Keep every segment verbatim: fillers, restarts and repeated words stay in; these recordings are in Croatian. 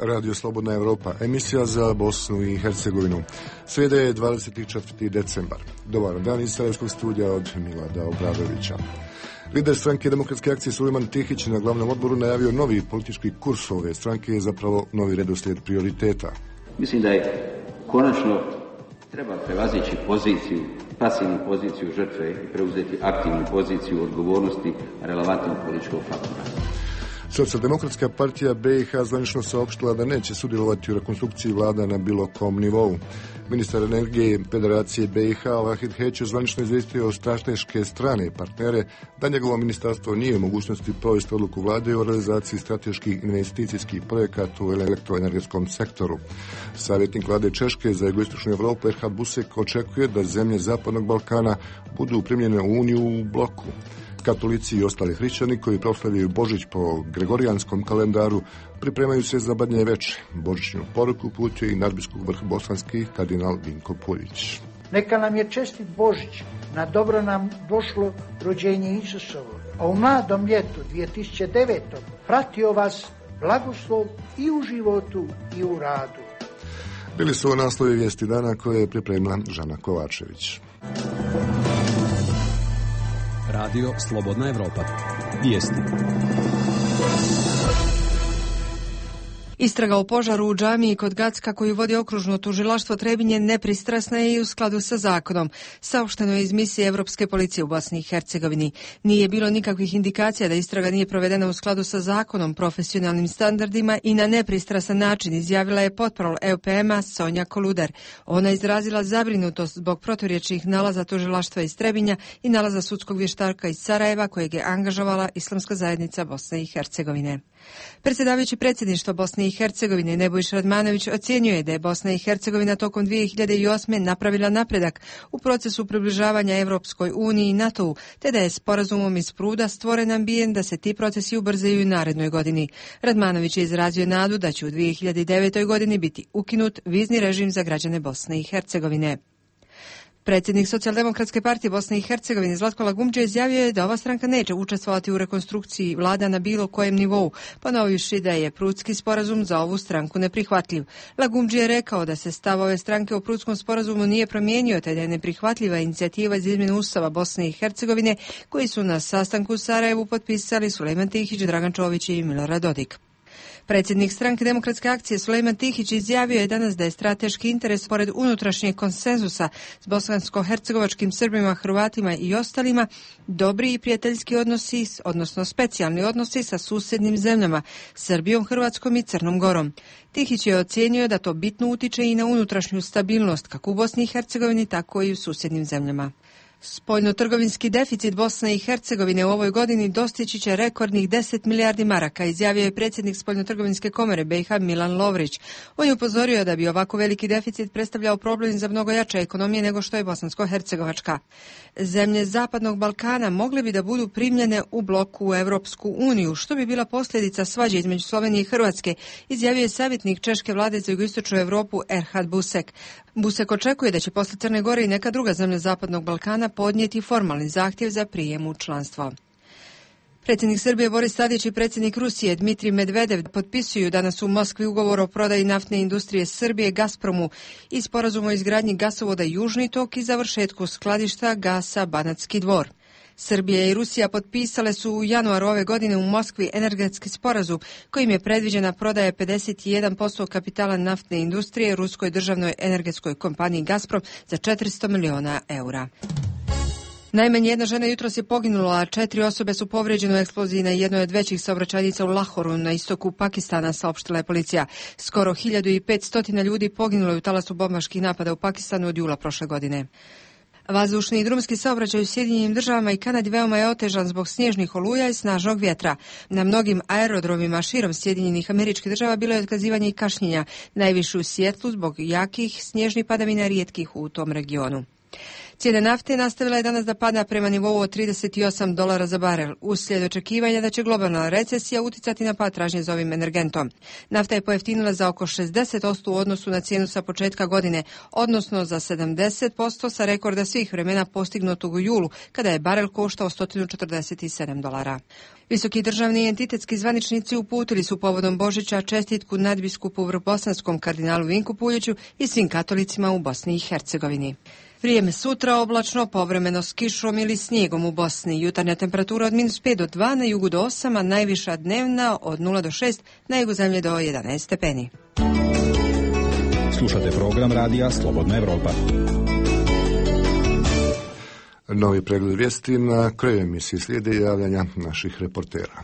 Radio Slobodna Evropa, emisija za Bosnu i Hercegovinu. Srijeda je dvadeset četvrti decembar. Dobar dan iz Sarajevskog studija od Milada Obradovića. Lider stranke Demokratske akcije Sulejman Tihić na glavnom odboru najavio novi politički kurs ove stranke, je zapravo novi redoslijed prioriteta. Mislim da je konačno treba prevazići poziciju, pasivnu poziciju žrtve i preuzeti aktivnu poziciju odgovornosti relevantnog političkog faktora. Socijaldemokratska partija B i H zvanično saopštila da neće sudjelovati u rekonstrukciji vlada na bilo kom nivou. Ministar energije Federacije B i H Vahid Heć je zvanično izvijestio o strateške strane partnere da njegovo ministarstvo nije u mogućnosti provesti odluku vlade o realizaciji strateških investicijskih projekata u elektroenergetskom sektoru. Savjetnik vlade Češke za jugoistočnu Evropu Erhard Busek očekuje da zemlje Zapadnog Balkana budu primljene u Uniju u bloku. Katolici i ostali hrišćani koji proslavljaju Božić po gregorijanskom kalendaru pripremaju se za Badnje veče. Božićnu poruku uputio i nadbiskup vrhbosanski kardinal Vinko Puljić. Neka nam je čestit Božić, na dobro nam došlo rođenje Isusovo, a u mladom ljetu dvije tisuće devete. pratio vas blagoslov i u životu i u radu. Bili su naslovi vijesti dana koje je pripremila Žana Kovačević. Radio Slobodna Evropa. Vijesti. Istraga o požaru u džamiji kod Gacka koju vodi okružno tužilaštvo Trebinje nepristrasna je i u skladu sa zakonom. Saopšteno je iz misije Evropske policije u Bosni i Hercegovini. Nije bilo nikakvih indikacija da istraga nije provedena u skladu sa zakonom, profesionalnim standardima i na nepristrasan način, izjavila je potparol E U P M-a Sonja Koludar. Ona je izrazila zabrinutost zbog proturječnih nalaza tužilaštva iz Trebinja i nalaza sudskog vještaka iz Sarajeva kojeg je angažovala Islamska zajednica Bosne i Hercegovine. Predsjedavajući predsjedništva Bosne i Hercegovine Nebojša Radmanović ocjenjuje da je Bosna i Hercegovina tokom dvije hiljade osme. napravila napredak u procesu približavanja Evropskoj uniji i NATO-u, te da je sporazumom iz Pruda stvoren ambijent da se ti procesi ubrzaju u narednoj godini. Radmanović je izrazio nadu da će u dvije hiljade devetoj. godini biti ukinut vizni režim za građane Bosne i Hercegovine. Predsjednik Socijaldemokratske partije Bosne i Hercegovine Zlatko Lagumdžija izjavio je da ova stranka neće učestvovati u rekonstrukciji vlada na bilo kojem nivou, ponovivši da je Prudski sporazum za ovu stranku neprihvatljiv. Lagumdžija je rekao da se stav ove stranke o Prudskom sporazumu nije promijenio, te da je neprihvatljiva inicijativa iz izmjene Ustava Bosne i Hercegovine koji su na sastanku u Sarajevu potpisali Sulejman Tihić, Dragan Čović i Milorad Dodik. Predsjednik stranke Demokratske akcije Sulejman Tihić izjavio je danas da je strateški interes pored unutrašnjeg konsenzusa s bosansko-hercegovačkim Srbima, Hrvatima i ostalima dobri i prijateljski odnosi, odnosno specijalni odnosi sa susjednim zemljama, Srbijom, Hrvatskom i Crnom Gorom. Tihić je ocijenio da to bitno utiče i na unutrašnju stabilnost kako u Bosni i Hercegovini, tako i u susjednim zemljama. Spoljnotrgovinski deficit Bosne i Hercegovine u ovoj godini dostići će rekordnih deset milijardi maraka, izjavio je predsjednik Spoljnotrgovinske komore B i H Milan Lovrić. On je upozorio da bi ovako veliki deficit predstavljao problem za mnogo jače ekonomije nego što je bosansko-hercegovačka. Zemlje Zapadnog Balkana mogle bi da budu primljene u bloku u Evropsku uniju, što bi bila posljedica svađe između Slovenije i Hrvatske, izjavio je savjetnik Češke vlade za jugoistočnu Evropu Erhard Busek. Busek očekuje da će posle Crne Gore i neka druga zemlja Zapadnog Balkana podnijeti formalni zahtjev za prijem u članstvo. Predsjednik Srbije Boris Tadić i predsjednik Rusije Dmitrij Medvedev potpisuju danas u Moskvi ugovor o prodaji naftne industrije Srbije Gazpromu i sporazum o izgradnji gasovoda Južni tok i završetku skladišta gasa Banatski Dvor. Srbija i Rusija potpisale su u januaru ove godine u Moskvi energetski sporazum kojim je predviđena prodaja pedeset jedan posto kapitala naftne industrije ruskoj državnoj energetskoj kompaniji Gazprom za četiristo miliona eura. Najmanje jedna žena jutros je poginula, a četiri osobe su povrijeđene u eksploziji na jednoj od većih saobraćajnica u Lahoru na istoku Pakistana, saopštila je policija. Skoro hiljadu petsto ljudi poginulo je u talasu bombaških napada u Pakistanu od jula prošle godine. Vazdušni i drumski saobraćaj u Sjedinjenim državama i Kanadi veoma je otežan zbog snježnih oluja i snažnog vjetra. Na mnogim aerodromima širom Sjedinjenih Američkih Država bilo je otkazivanje i kašnjenja, najviše u Sijetlu zbog jakih snježnih padavina rijetkih u tom regionu. Cijena nafte nastavila je danas da pada prema nivou od trideset osam dolara za barel, uslijed očekivanja da će globalna recesija uticati na pad tražnje za ovim energentom. Nafta je pojeftinila za oko šezdeset posto u odnosu na cijenu sa početka godine, odnosno za sedamdeset posto sa rekorda svih vremena postignutog u julu, kada je barel koštao sto četrdeset sedam dolara. Visoki državni i entitetski zvaničnici uputili su povodom Božića čestitku nadbiskupu vrbosanskom kardinalu Vinku Puljiću i svim katolicima u Bosni i Hercegovini. Vrijeme sutra oblačno, povremeno s kišom ili snijegom u Bosni. Jutarnja temperatura od minus pet do dva, na jugu do osam, a najviša dnevna od nula do šest, na jugu zemlje do jedanaest stepeni. Slušate program radija Slobodna Evropa. Novi pregled vijesti na kraju emisije slijede javljanja naših reportera.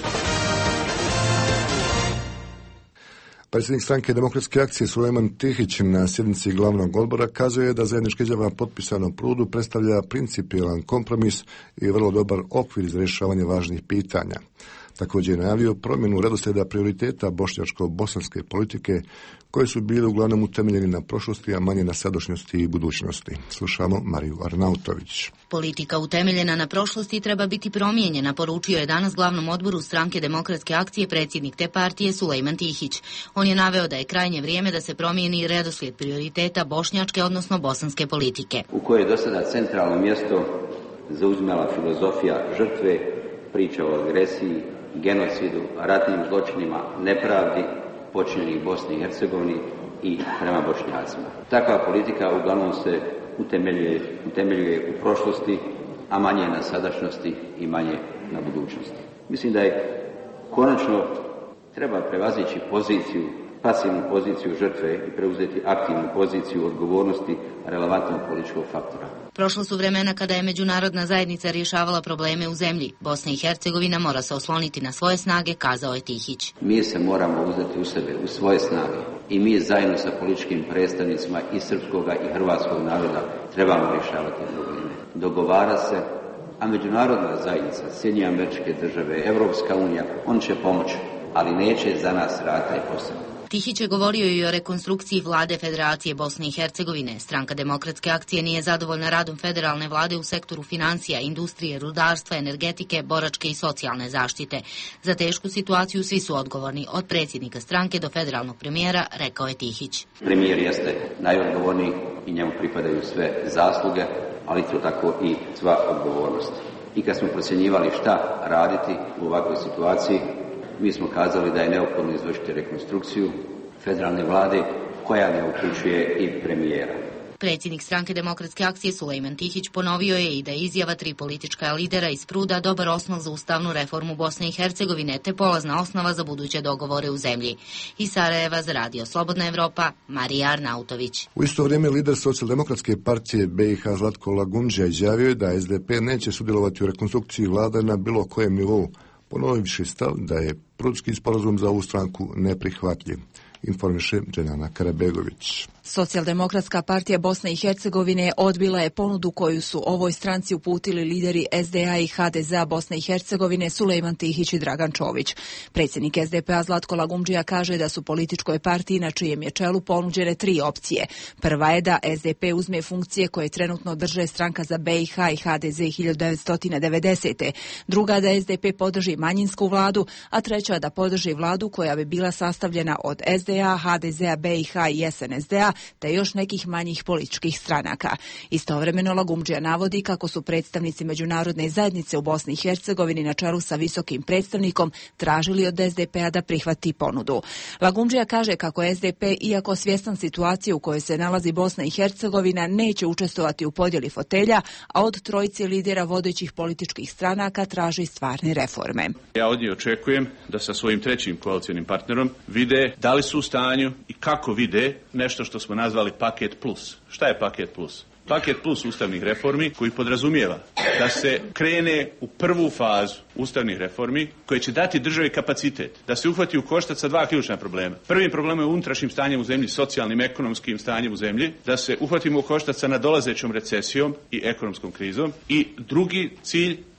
Predsjednik stranke Demokratske akcije Sulejman Tihić na sjednici glavnog odbora kazuje da zajednička izjava potpisana u Prudu predstavlja principijelan kompromis i vrlo dobar okvir za rješavanje važnih pitanja. Također je najavio promjenu redoslijeda prioriteta bošnjačko-bosanske politike koje su bile uglavnom utemeljeni na prošlosti, a manje na sadašnjosti i budućnosti. Slušamo Mariju Arnautović. Politika utemeljena na prošlosti treba biti promijenjena, poručio je danas glavnom odboru stranke Demokratske akcije predsjednik te partije Sulejman Tihić. On je naveo da je krajnje vrijeme da se promijeni redoslijed prioriteta bošnjačke, odnosno bosanske politike. U kojoj je do sada centralno mjesto zauzimala filozofija žrtve, priča o agresiji, genocidu, ratnim zločinima, nepravdi počinjenih Bosni i Hercegovini i prema Bošnjacima. Takva politika uglavnom se utemeljuje, utemeljuje u prošlosti, a manje na sadašnjosti i manje na budućnosti. Mislim da je konačno treba prevazići poziciju, pasivnu poziciju žrtve i preuzeti aktivnu poziciju odgovornosti relevantnog političkog faktora. Prošlo su vremena kada je međunarodna zajednica rješavala probleme u zemlji. Bosna i Hercegovina mora se osloniti na svoje snage, kazao je Tihić. Mi se moramo uzeti u sebe, u svoje snage. I mi zajedno sa političkim predstavnicima i srpskoga i hrvatskog naroda trebamo rješavati probleme. Dogovara se, a međunarodna zajednica, Sjedinjene Američke Države, Evropska unija, on će pomoći, ali neće za nas raditi taj posao. Tihić je govorio i o rekonstrukciji vlade Federacije Bosne i Hercegovine. Stranka Demokratske akcije nije zadovoljna radom federalne vlade u sektoru financija, industrije, rudarstva, energetike, boračke i socijalne zaštite. Za tešku situaciju svi su odgovorni, od predsjednika stranke do federalnog premijera, rekao je Tihić. Premijer jeste najodgovorniji i njemu pripadaju sve zasluge, ali to tako i sva odgovornost. I kad smo procjenjivali šta raditi u ovakvoj situaciji, mi smo kazali da je neophodno izvršiti rekonstrukciju federalne vlade koja ne uključuje i premijera. Predsjednik stranke Demokratske akcije Sulejman Tihić ponovio je i da je izjava tri politička lidera iz Pruda dobar osnov za ustavnu reformu Bosne i Hercegovine te polazna osnova za buduće dogovore u zemlji. Iz Sarajeva za radio Slobodna Evropa, Marija Arnautović. U isto vrijeme lider Socijaldemokratske partije B i H Zlatko Lagundžija izjavio je da S D P neće sudjelovati u rekonstrukciji vlade na bilo kojem nivou, ponovivši stav da je Prudski sporazum za ovu stranku neprihvatljiv. Informiše Dženana Karabegović. Socijaldemokratska partija Bosne i Hercegovine odbila je ponudu koju su ovoj stranci uputili lideri S D A i H D Z-a Bosne i Hercegovine Sulejman Tihić i Dragan Čović. Predsjednik S D P-a Zlatko Lagundžija kaže da su političkoj partiji na čijem je čelu ponuđene tri opcije. Prva je da S D P uzme funkcije koje trenutno drže stranka za B i H i H D Z hiljadu devetsto devedesete. Druga da S D P podrži manjinsku vladu, a treća da podrži vladu koja bi bila sastavljena od S D A, H D Z-a, B i H i S N S D-a, te još nekih manjih političkih stranaka. Istovremeno Lagundžija navodi kako su predstavnici međunarodne zajednice u Bosni i Hercegovini na čelu sa visokim predstavnikom tražili od S D P-a da prihvati ponudu. Lagundžija kaže kako S D P, iako svjestan situacije u kojoj se nalazi Bosna i Hercegovina, neće učestvovati u podjeli fotelja, a od trojice lidera vodećih političkih stranaka traži stvarne reforme. Ja od njih očekujem da sa svojim trećim koalicijnim partnerom vide da li su u stanju i kako vide nešto što smo nazvali paket plus. Šta je paket plus? Paket plus ustavnih reformi koji podrazumijeva da se krene u prvu fazu ustavnih reformi koje će dati državi kapacitet da se uhvati u koštac sa dva ključna problema. Prvi problem je unutrašnjim stanjem u zemlji, socijalnim, ekonomskim stanjem u zemlji, da se uhvatimo u koštac sa nadolazećom recesijom i ekonomskom krizom. I drugi cilj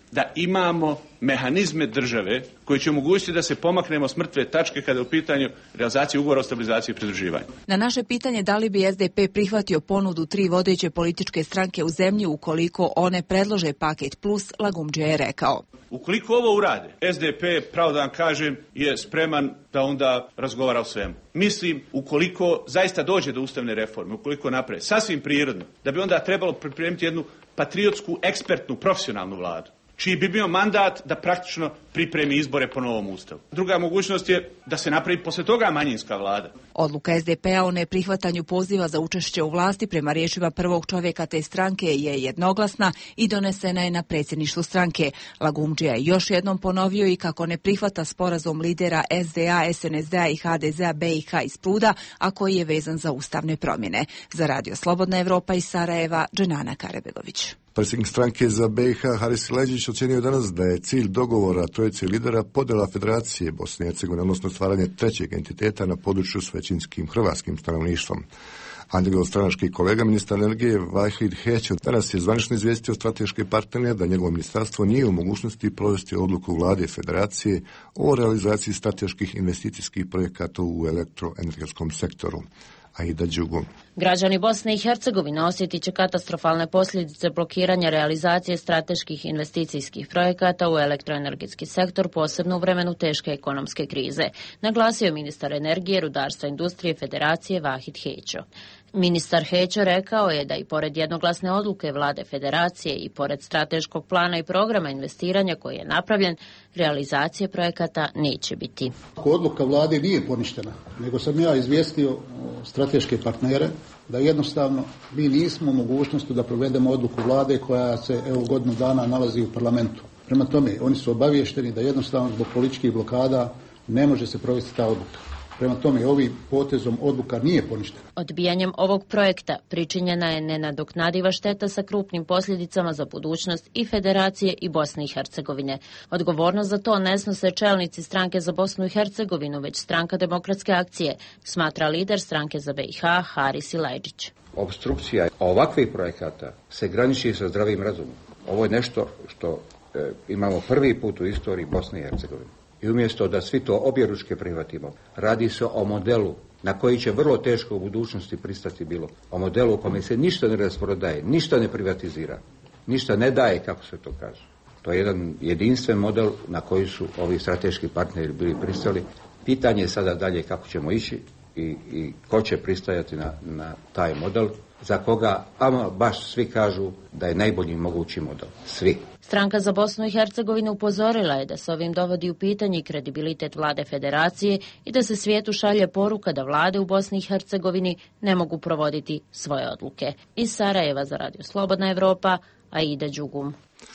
da imamo mehanizme države koji će omogućiti da se pomaknemo s mrtve tačke kada je u pitanju realizacije ugovora o stabilizaciji i pridruživanju. Na naše pitanje da li bi S D P prihvatio ponudu tri vodeće političke stranke u zemlji ukoliko one predlože paket plus, Lagumdžija je rekao: ukoliko ovo urade, S D P, pravo da vam kažem, je spreman da onda razgovara o svemu. Mislim, ukoliko zaista dođe do ustavne reforme, ukoliko naprave, sasvim prirodno, da bi onda trebalo pripremiti jednu patriotsku, ekspertnu, profesionalnu vladu, čiji bi bio mandat da praktično pripremi izbore po novom ustavu. Druga mogućnost je da se napravi posle toga manjinska vlada. Odluka S D P-a o neprihvatanju poziva za učešće u vlasti prema riječima prvog čovjeka te stranke je jednoglasna i donesena je na predsjedništvu stranke. Lagumdžija je još jednom ponovio i kako ne prihvata sporazum lidera S D A, S N S D-a i H D Z-a B i H iz Pruda, a koji je vezan za ustavne promjene. Za Radio Slobodna Evropa iz Sarajeva, Dženana Karebegović. Predsjednik stranke za B i H Haris Leđić ocjenio danas da je cilj dogovora trojice lidera podjela Federacije Bosne i Hercegovine, odnosno stvaranje trećeg entiteta na području s većinskim hrvatskim stanovništvom. A njegov stranački kolega, ministar energije Vahid Heć, danas je zvanično izvijestio strateške partnere da njegovo ministarstvo nije u mogućnosti provesti odluku vlade Federacije o realizaciji strateških investicijskih projekata u elektroenergetskom sektoru. Aida Đugo. Građani Bosne i Hercegovine osjetit će katastrofalne posljedice blokiranja realizacije strateških investicijskih projekata u elektroenergetski sektor, posebno u vremenu teške ekonomske krize, naglasio ministar energije, rudarstva i industrije Federacije Vahid Hećo. Ministar Hećo rekao je da i pored jednoglasne odluke vlade Federacije i pored strateškog plana i programa investiranja koji je napravljen, realizacije projekata neće biti. Ako odluka vlade nije poništena, nego sam ja izvijestio strateške partnere da jednostavno mi nismo u mogućnosti da provedemo odluku vlade koja se evo godinu dana nalazi u parlamentu. Prema tome, oni su obavješteni da jednostavno zbog političkih blokada ne može se provesti ta odluka. Prema tome, ovim potezom odluka nije poništena. Odbijanjem ovog projekta pričinjena je nenadoknadiva šteta sa krupnim posljedicama za budućnost i Federacije i Bosne i Hercegovine. Odgovornost za to ne snose čelnici stranke za Bosnu i Hercegovinu, već stranka Demokratske akcije, smatra lider stranke za B i H Haris Leđić. Obstrukcija ovakvih projekata se graniči sa zdravim razumom. Ovo je nešto što e, imamo prvi put u istoriji Bosne i Hercegovine. I umjesto da svi to objeručke prihvatimo, radi se o modelu na koji će vrlo teško u budućnosti pristati bilo. O modelu u kome se ništa ne rasprodaje, ništa ne privatizira, ništa ne daje, kako se to kaže. To je jedan jedinstven model na koji su ovi strateški partneri bili pristali. Pitanje je sada dalje kako ćemo ići i, i ko će pristajati na, na taj model, za koga ama baš svi kažu da je najbolji mogući model. Svi. Stranka za Bosnu i Hercegovinu upozorila je da se ovim dovodi u pitanje kredibilitet vlade Federacije i da se svijetu šalje poruka da vlade u Bosni i Hercegovini ne mogu provoditi svoje odluke. Iz Sarajeva za Radio Slobodna Evropa, Aida Đugum.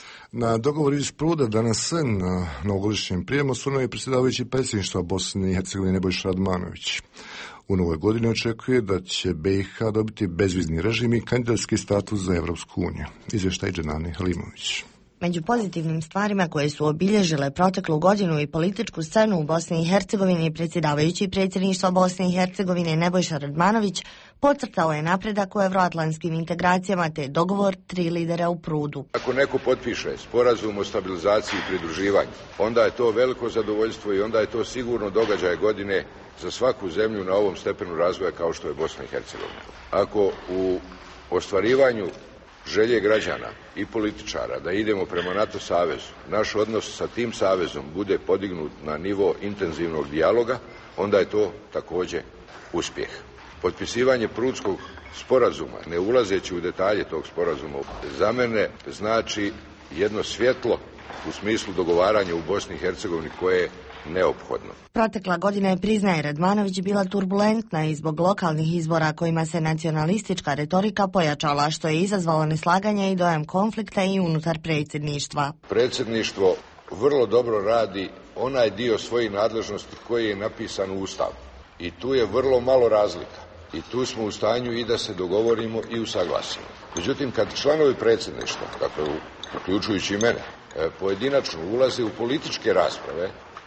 Na dogovor iz Pruda danas na novogodišnjem prijemu osvrnuo je predsjedavajući predsjedništva Bosne i Hercegovine Nebojša Radmanović. U novoj godini očekuje da će B i H dobiti bezvizni režim i kandidatski status za Evropsku uniju. Izvještaj Dženane Halimović. Među pozitivnim stvarima koje su obilježile proteklu godinu i političku scenu u Bosni i Hercegovini, predsjedavajući predsjedništva Bosne i Hercegovine Nebojša Radmanović podcrtao je napredak u evroatlantskim integracijama te dogovor tri lidera u Prudu. Ako neko potpiše sporazum o stabilizaciji i pridruživanju, onda je to veliko zadovoljstvo i onda je to sigurno događaj godine za svaku zemlju na ovom stepenu razvoja kao što je Bosna i Hercegovina. Ako u ostvarivanju želje građana i političara da idemo prema NATO savezu, naš odnos sa tim savezom bude podignut na nivo intenzivnog dijaloga, onda je to također uspjeh. Potpisivanje Prudskog sporazuma, ne ulazeći u detalje tog sporazuma, za mene znači jedno svjetlo u smislu dogovaranja u Bosni i Hercegovini koje je neophodno. Protekla godina je, priznaje Radmanović, bila turbulentna i zbog lokalnih izbora kojima se nacionalistička retorika pojačala, što je izazvalo neslaganje i dojam konflikta i unutar predsjedništva. Predsjedništvo vrlo dobro radi onaj dio svojih nadležnosti koji je napisan u Ustavu. I tu je vrlo malo razlika. I tu smo u stanju i da se dogovorimo i usaglasimo. Međutim, kad članovi predsjedništva, dakle uključujući i mene, pojedinačno ulaze u političke rasprave,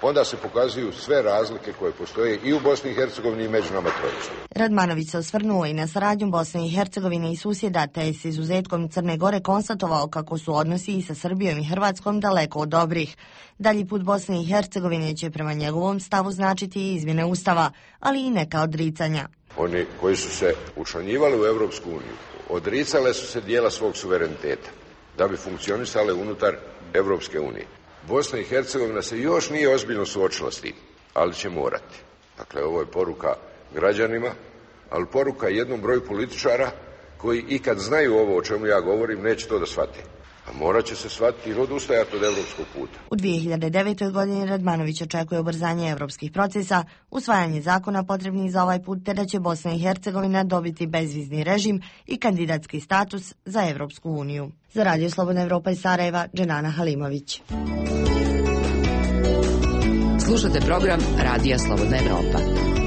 onda se pokazuju sve razlike koje postoje i u Bosni i Hercegovini i među nama trojicom. Radmanović se osvrnuo i na saradnju Bosne i Hercegovine i susjeda, te je s izuzetkom Crne Gore konstatovao kako su odnosi i sa Srbijom i Hrvatskom daleko od dobrih. Dalji put Bosne i Hercegovine će prema njegovom stavu značiti i izmjene Ustava, ali i neka odricanja. Oni koji su se učlanjivali u Europsku uniju odricale su se dijela svog suvereniteta da bi funkcionisale unutar Europske unije. Bosna i Hercegovina se još nije ozbiljno suočila s tim, ali će morati. Dakle, ovo je poruka građanima, ali poruka jednom broju političara koji i kad znaju ovo o čemu ja govorim, neće to da shvate. A morat će se shvatiti i odustajati od evropskog puta. U dvije hiljade devetoj. godini Radmanović očekuje ubrzanje evropskih procesa, usvajanje zakona potrebnih za ovaj put, te da će Bosna i Hercegovina dobiti bezvizni režim i kandidatski status za Evropsku uniju. Za Radio Slobodna Evropa iz Sarajeva, Dženana Halimović. Slušate program Radija Slobodna Evropa.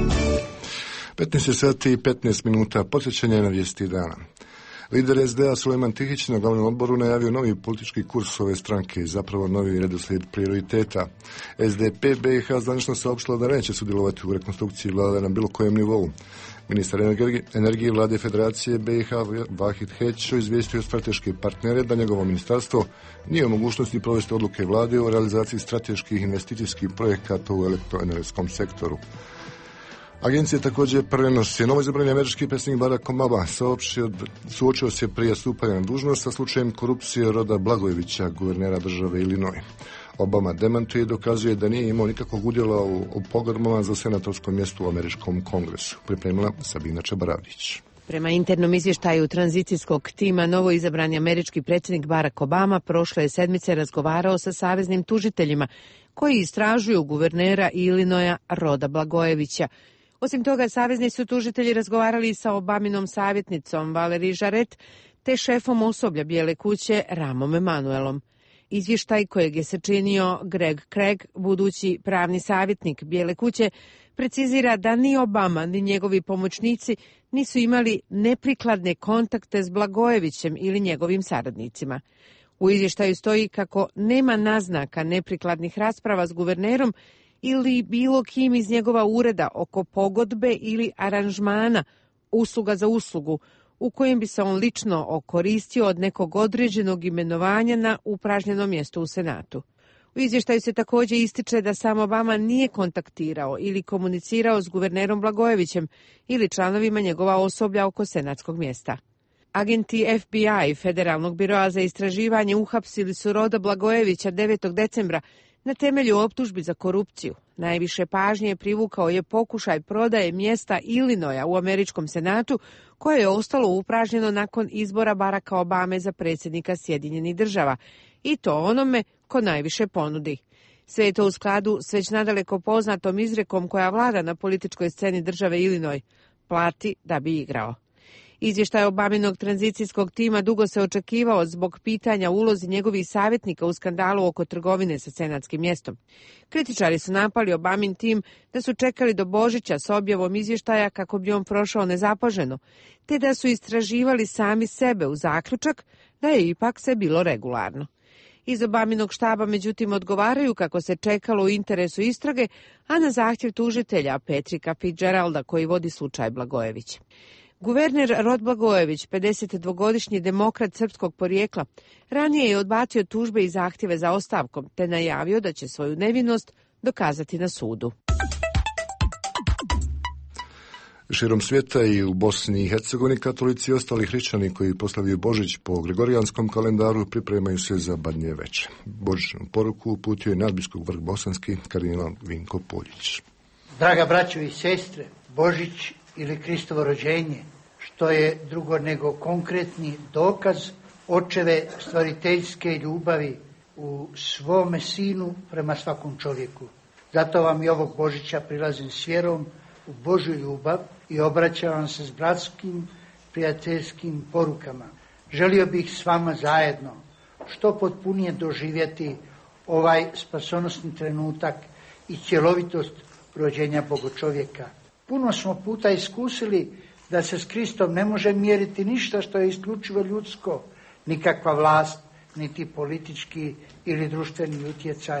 petnaest sati i petnaest minuta, podsjećanje na vijesti dana. Lider es de a Sulejman Tihić na glavnom odboru najavio novi politički kurs ove stranke, zapravo novi redoslijed prioriteta. es de pe be i ha zvanično saopštila da neće sudjelovati u rekonstrukciji vlade na bilo kojem nivou. Ministar energije vlade Federacije be i ha Vahid Hećo izvijestio strateške partnere da njegovo ministarstvo nije u mogućnosti provesti odluke vlade o realizaciji strateških investicijskih projekata u elektroenergetskom sektoru. Agencija također prenosi. Novoizabrani američki predsjednik Barack Obama suočio se prije stupanja na dužnost sa slučajem korupcije Roda Blagojevića, guvernera države Illinois. Obama demantuje i dokazuje da nije imao nikakvog udjela u, u pogrdbama za senatorsko mjesto u američkom kongresu. Pripremila Sabina Čabaravdić. Prema internom izvještaju tranzicijskog tima, novoizabrani američki predsjednik Barack Obama prošle sedmice razgovarao sa saveznim tužiteljima koji istražuju guvernera Illinoisa Roda Blagojevića. Osim toga, savezni su tužitelji razgovarali sa Obaminom savjetnicom Valerie Jarrett te šefom osoblja Bijele kuće Ramom Emanuelom. Izvještaj kojeg je sačinio Greg Craig, budući pravni savjetnik Bijele kuće, precizira da ni Obama ni njegovi pomoćnici nisu imali neprikladne kontakte s Blagojevićem ili njegovim saradnicima. U izvještaju stoji kako nema naznaka neprikladnih rasprava s guvernerom ili bilo kim iz njegova ureda oko pogodbe ili aranžmana, usluga za uslugu, u kojem bi se on lično okoristio od nekog određenog imenovanja na upražnjeno mjesto u Senatu. U izvještaju se također ističe da sam Obama nije kontaktirao ili komunicirao s guvernerom Blagojevićem ili članovima njegova osoblja oko senatskog mjesta. Agenti ef bi aj, Federalnog biroa za istraživanje, uhapsili su Roda Blagojevića devetog decembra na temelju optužbi za korupciju. Najviše pažnje privukao je pokušaj prodaje mjesta Illinoisa u američkom senatu, koje je ostalo upražnjeno nakon izbora Baracka Obame za predsjednika Sjedinjenih država, i to onome ko najviše ponudi. Sve je to u skladu s već nadaleko poznatom izrekom koja vlada na političkoj sceni države Illinois: plati da bi igrao. Izvještaj Obaminog tranzicijskog tima dugo se očekivao zbog pitanja ulozi njegovih savjetnika u skandalu oko trgovine sa senatskim mjestom. Kritičari su napali Obamin tim da su čekali do Božića s objavom izvještaja kako bi on prošao nezapaženo, te da su istraživali sami sebe u zaključak da je ipak sve bilo regularno. Iz Obaminog štaba međutim odgovaraju kako se čekalo u interesu istrage, a na zahtjev tužitelja Patricka Fitzgeralda koji vodi slučaj Blagojević. Guverner Rod Blagojević, pedesetdvogodišnji demokrat srpskog porijekla, ranije je odbacio tužbe i zahtjeve za ostavkom, te najavio da će svoju nevinost dokazati na sudu. Širom svijeta i u Bosni i Hercegovini katolici i ostali hrišćani koji proslavljaju Božić po gregorijanskom kalendaru pripremaju se za Badnje veče. Božićnu poruku uputio je nadbiskup Vrh Bosanski kardinal Vinko Poljić. Draga braćo i sestre, Božić ili Kristovo rođenje, što je drugo nego konkretni dokaz očeve stvoriteljske ljubavi u svome sinu prema svakom čovjeku. Zato vam i ovog Božića prilazim s vjerom u Božju ljubav i obraćam vam se s bratskim, prijateljskim porukama. Želio bih s vama zajedno što potpunije doživjeti ovaj spasonosni trenutak i cjelovitost rođenja Bogočovjeka. Puno smo puta iskusili da se s Kristom ne može mjeriti ništa što je isključivo ljudsko, nikakva vlast, niti politički ili društveni utjecaj,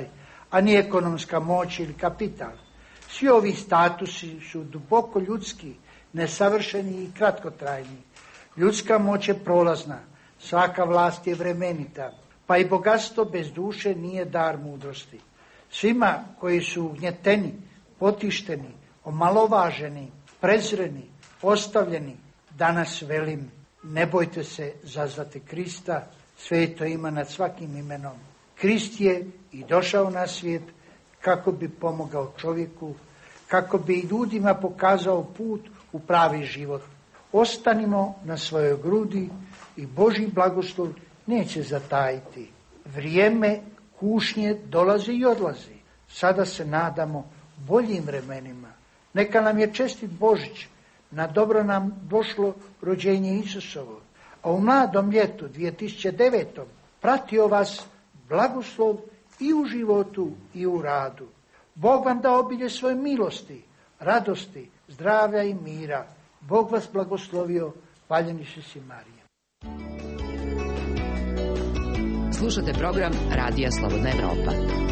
a ni ekonomska moć ili kapital. Svi ovi statusi su duboko ljudski, nesavršeni i kratkotrajni. Ljudska moć je prolazna, svaka vlast je vremenita, pa i bogatstvo bez duše nije dar mudrosti. Svima koji su ugnjeteni, potišteni, omalovaženi, prezreni, ostavljeni, danas velim, ne bojte se zazvati Krista, sveto ima nad svakim imenom. Krist je i došao na svijet kako bi pomogao čovjeku, kako bi ljudima pokazao put u pravi život. Ostanimo na svojoj grudi i Božji blagoslov neće zatajiti. Vrijeme kušnje dolazi i odlazi. Sada se nadamo boljim vremenima. Neka nam je čestit Božić, na dobro nam došlo rođenje Isusovo, a u mladom ljetu dvije tisuće devetom pratio vas blagoslov i u životu i u radu. Bog vam da obilje svoje milosti, radosti, zdravlja i mira. Bog vas blagoslovio, hvaljeni si Marija. Slušate program Radija Slobodna Evropa.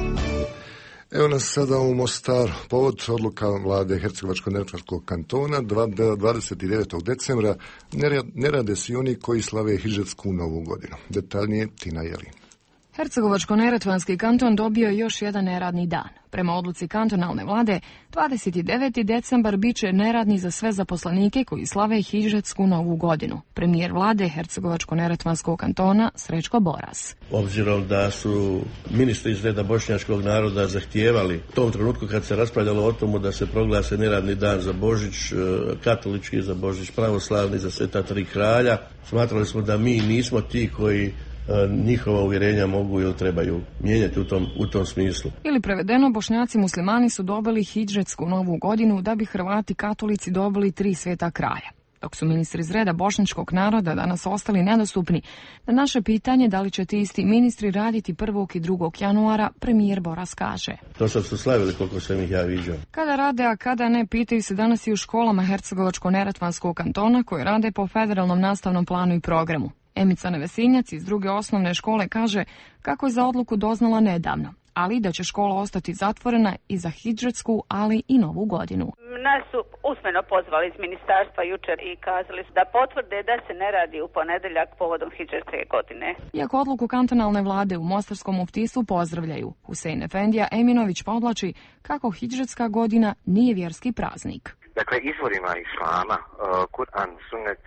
Evo nas sada u Mostaru. Povod odluka vlade Hercegovačko-neretvanskog kantona dvadeset devetog decembra ne rade svi oni koji slave hidžetsku novu godinu. Detaljnije Tina Jelin. Hercegovačko-neretvanski kanton dobio je još jedan neradni dan. Prema odluci kantonalne vlade, dvadeset deveti decembar biće neradni za sve zaposlenike koji slave hidžetsku novu godinu. Premijer vlade Hercegovačko-neretvanskog kantona Srećko Boras. Obzirom da su ministri iz reda bošnjačkog naroda zahtijevali u tom trenutku kad se raspravljalo o tomu da se proglase neradni dan za Božić katolički, za Božić pravoslavni, za Sveta tri kralja, smatrali smo da mi nismo ti koji njihova uvjerenja mogu ili trebaju mijenjati u tom, u tom smislu. Ili prevedeno, Bošnjaci muslimani su dobili hidžetsku novu godinu da bi Hrvati katolici dobili tri sveta kraja. Dok su ministri iz reda bošnjačkog naroda danas ostali nedostupni, na naše pitanje da li će ti isti ministri raditi prvog i drugog januara, premijer Boras kaže. To sad su slavili koliko sam ih ja viđao. Kada rade, a kada ne, pitaju se danas i u školama Hercegovačko-neretvanskog kantona koje rade po federalnom nastavnom planu i programu. Emica Nevesinjac iz druge osnovne škole kaže kako je za odluku doznala nedavno, ali da će škola ostati zatvorena i za hidžetsku, ali i novu godinu. Nas su usmeno pozvali iz ministarstva jučer i kazali su da potvrde da se ne radi u ponedeljak povodom hidžetske godine. Iako odluku kantonalne vlade u Mostarskom muftijstvu pozdravljaju, Husein Efendija Eminović podvlači kako hidžetska godina nije vjerski praznik. Dakle, izvorima islama, uh, Kur'an, sunnet,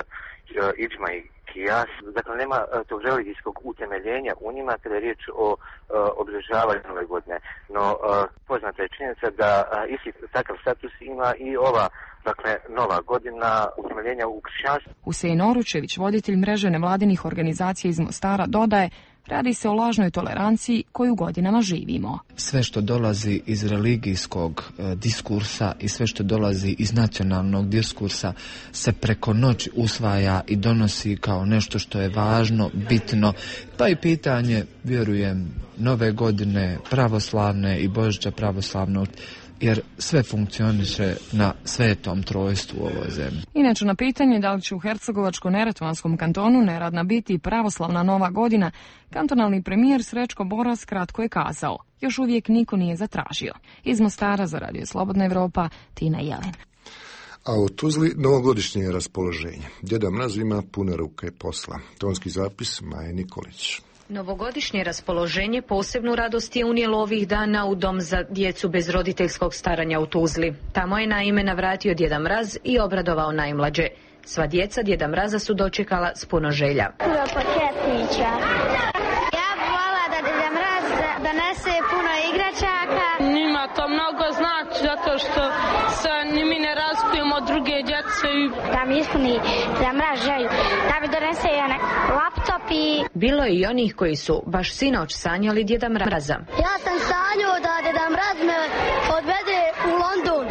uh, iđma i kijas, dakle nema uh, tog religijskog utemeljenja u njima kada je riječ o uh, obilježavanju nove godine. No, uh, poznata je činjenica da uh, isti takav status ima i ova, dakle, nova godina utemeljenja u kršćanstvu. Husein Oručević, voditelj mreže nevladinih organizacija iz Mostara, dodaje: radi se o lažnoj toleranciji koju godinama živimo. Sve što dolazi iz religijskog e, diskursa i sve što dolazi iz nacionalnog diskursa se preko noći usvaja i donosi kao nešto što je važno, bitno. Pa i pitanje, vjerujem, nove godine pravoslavne i Božića pravoslavnog, jer sve funkcioniše na svetom trojstvu u ovoj zemlji. Inače, na pitanje da li će u Hercegovačko-neretvanskom kantonu neradna biti pravoslavna nova godina, kantonalni premijer Srećko Boras kratko je kazao: još uvijek niko nije zatražio. Iz Mostara za Radio Slobodna Evropa, Tina Jelin. A u Tuzli novogodišnje raspoloženje. Djeda Mraz ima pune ruke posla. Tonski zapis Maje Nikolić. Novogodišnje raspoloženje posebnu radost je unijelo ovih dana u dom za djecu bez roditeljskog staranja u Tuzli. Tamo je naime navratio Djeda Mraz i obradovao najmlađe. Sva djeca Djeda Mraza su dočekala s puno želja. Puno početnića. Ja bih volila da Djeda Mraz donese puno igračaka. Njima to mnogo znači zato što se mi ne razlikujemo od druge djece. Da mi ispuni Djeda Mraz želju. Da mi donese jedan laptop i... Bilo je i onih koji su baš sinoć sanjali Djeda Mraza. Ja sam sanjao da Djeda Mraz me odvede u London,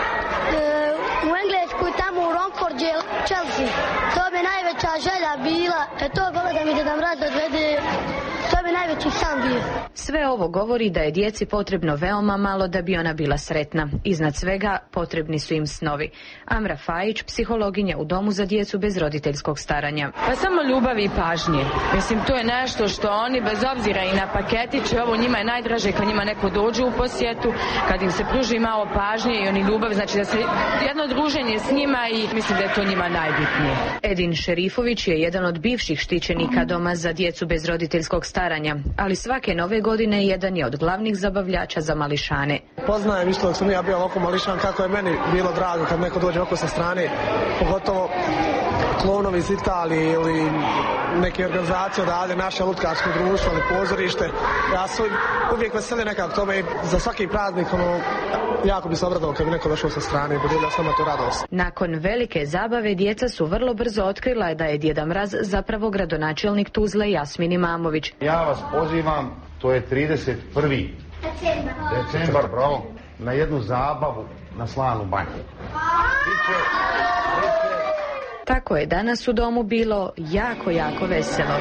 u Englesku i tamo u Romford, Chelsea. To bi najveća želja bila. E to bilo da mi Djeda Mraz odvede To bi najveći san bio. Sve ovo govori da je djeci potrebno veoma malo da bi ona bila sretna. Iznad svega potrebni su im snovi. Amra Fajić, psihologinja u domu za djecu bez roditeljskog staranja. Pa samo ljubavi i pažnje. Mislim, to je nešto što oni, bez obzira i na paketiće, ovo njima je najdraže kad njima neko dođe u posjetu, kad im se pruži malo pažnje i oni ljubav, znači da se jedno druženje s njima i mislim da je to njima najbitnije. Edin Šerifović je jedan od bivših štićenika doma za djecu bez roditeljskog staranja, ali svake nove godine jedan je od glavnih zabavljača za mališane. Poznajem isto dok sam ja bio ovako mališan kako je meni bilo drago kad neko dođe oko sa strane, pogotovo klovnovi iz Italije ili neke organizacije odavde, naše lutkarsko društvo ili pozorište. Ja sam uvijek veseli nekako tome i za svaki praznik ono, jako bi se obradovao kad bi neko došao sa strane i podijelio s nama tu radost. Nakon velike zabave djeca su vrlo brzo otkrila da je Djeda Mraz zapravo gradonačelnik Tuzle Jasmin Imamović. Ja vas pozivam, to je trideset prvi decembar, bravo, na jednu zabavu na Slanu banju. Biće, biće... Tako je danas u domu bilo jako, jako veselo.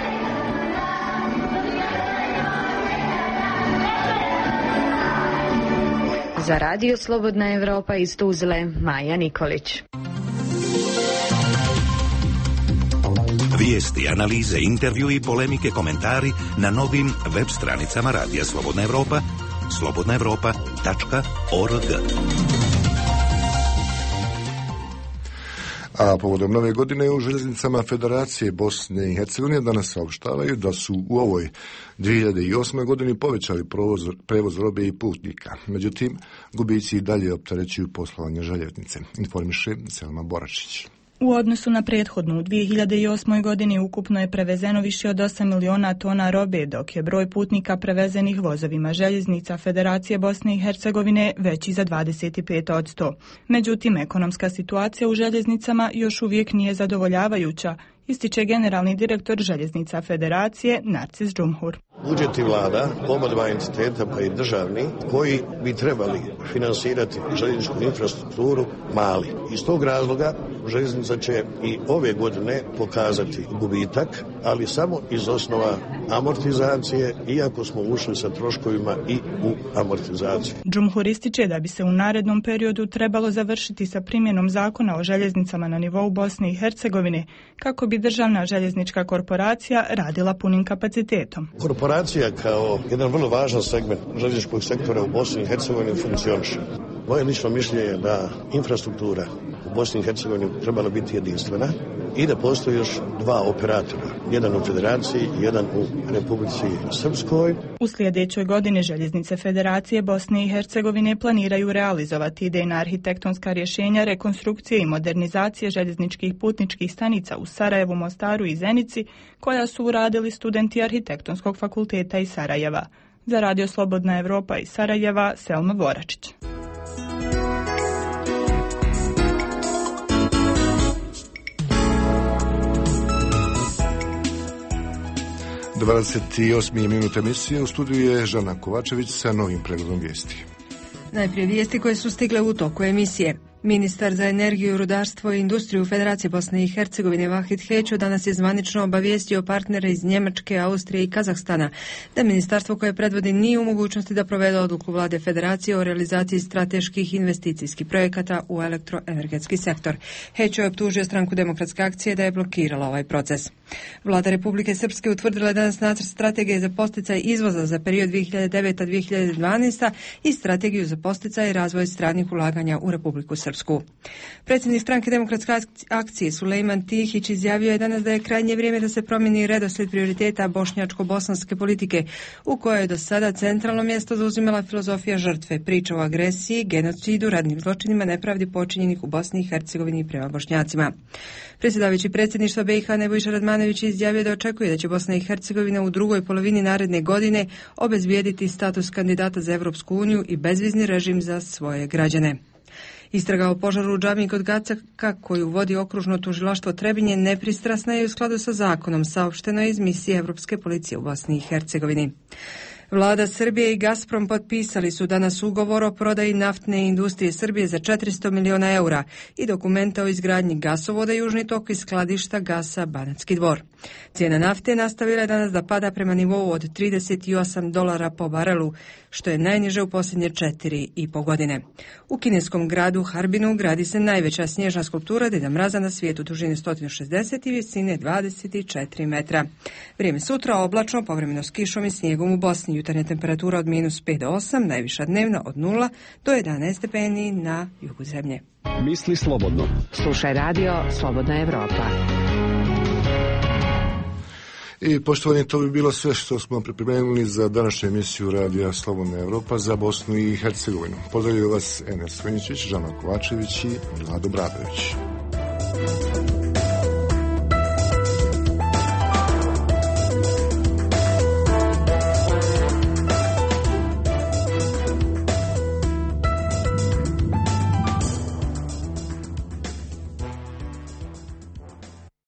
Za Radio Slobodna Evropa iz Tuzle, Maja Nikolić. Vijesti, analize, intervju i polemike, komentari na novim web stranicama Radija Slobodna Evropa, slobodna evropa tačka org. A povodom nove godine u željeznicama Federacije Bosne i Hercegovine danas saopštavaju da su u ovoj dvije hiljade osmoj godini povećali prevoz, prevoz robe i putnika. Međutim, gubici i dalje opterećuju poslovanje željeznice. Informiše Selma Boračić. U odnosu na prethodnu, u dvije hiljade osmoj godini ukupno je prevezeno više od osam miliona tona robe, dok je broj putnika prevezenih vozovima željeznica Federacije Bosne i Hercegovine veći za dvadeset pet posto. Međutim, ekonomska situacija u željeznicama još uvijek nije zadovoljavajuća, ističe generalni direktor Željeznica Federacije Narcis Džumhur. Budžeti vlada, oba dva entiteta pa i državni, koji bi trebali finansirati željezničku infrastrukturu, mali. Iz tog razloga željeznica će i ove godine pokazati gubitak, ali samo iz osnova amortizacije, iako smo ušli sa troškovima i u amortizaciju. Džumhur ističe da bi se u narednom periodu trebalo završiti sa primjenom zakona o željeznicama na nivou Bosne i Hercegovine, kako bi državna željeznička korporacija radila punim kapacitetom. Korporacija kao jedan vrlo važan segment željezničkog sektora u Bosni i Hercegovini funkcioniše. Moje lično mišljenje je da infrastruktura u Bosni i Hercegovini trebala biti jedinstvena i da postoji još dva operatora, jedan u Federaciji i jedan u Republici Srpskoj. U sljedećoj godini željeznice Federacije Bosne i Hercegovine planiraju realizovati idejna arhitektonska rješenja rekonstrukcije i modernizacije željezničkih putničkih stanica u Sarajevu, Mostaru i Zenici, koja su uradili studenti Arhitektonskog fakulteta iz Sarajeva. Za Radio Slobodna Evropa iz Sarajeva, Selma Voračić. dvadeset osma minuta emisije, u studiju je Žana Kovačević sa novim pregledom vijesti. Najprije vijesti koje su stigle u toku emisije. Ministar za energiju, rudarstvo i industriju Federacije Bosne i Hercegovine Vahid Hećo danas je zvanično obavijestio partnere iz Njemačke, Austrije i Kazahstana da ministarstvo koje predvodi nije u mogućnosti da provede odluku vlade Federacije o realizaciji strateških investicijskih projekata u elektroenergetski sektor. Hećo je optužio stranku Demokratske akcije da je blokirala ovaj proces. Vlada Republike Srpske utvrdila je danas nacrt strategije za podsticaj izvoza za period dvije hiljade deveta do dvije hiljade dvanaesta i strategiju za podsticaj i razvoj stranih ulaganja u Republiku Srpsku. Predsjednik stranke Demokratske akcije Sulejman Tihić izjavio je danas da je krajnje vrijeme da se promijeni redoslijed prioriteta bošnjačko-bosanske politike, u kojoj je do sada centralno mjesto zauzimala filozofija žrtve, priča o agresiji, genocidu, ratnim zločinima, nepravdi počinjenih u Bosni i Hercegovini prema Bošnjacima. Predsjedavajući predsjedništva B i H Nebojša Radmanović izjavio da očekuje da će Bosna i Hercegovina u drugoj polovini naredne godine obezbijediti status kandidata za Europsku uniju i bezvizni režim za svoje građane. Istraga o požaru u džamiji kod Gacaka, koju vodi okružno tužilaštvo Trebinje, nepristrasna je u skladu sa zakonom, saopšteno je iz misije Europske policije u Bosni i Hercegovini. Vlada Srbije i Gazprom potpisali su danas ugovor o prodaji naftne industrije Srbije za četiristo miliona eura i dokumenta o izgradnji gasovoda Južni tok i skladišta gasa Banatski Dvor. Cijena nafte nastavila je danas da pada prema nivou od trideset osam dolara po barelu, što je najniže u posljednje četiri i po godine. U kineskom gradu Harbinu gradi se najveća snježna skulptura Deda Mraza na svijetu, dužine sto šezdeset i visine dvadeset četiri metra. Vrijeme sutra oblačno, povremeno s kišom i snijegom u Bosni. Jutarnja temperatura od minus pet do osam, najviša dnevna od nula do jedanaest stepeni na jugu zemlje. Misli slobodno. Slušaj radio Slobodna Evropa. I poštovani, to bi bilo sve što smo pripremili za današnju emisiju Radija Slobodna Evropa za Bosnu i Hercegovinu. Pozdravljaju vas Enes Vojničić, Žana Kovačević i Vlado Bradović.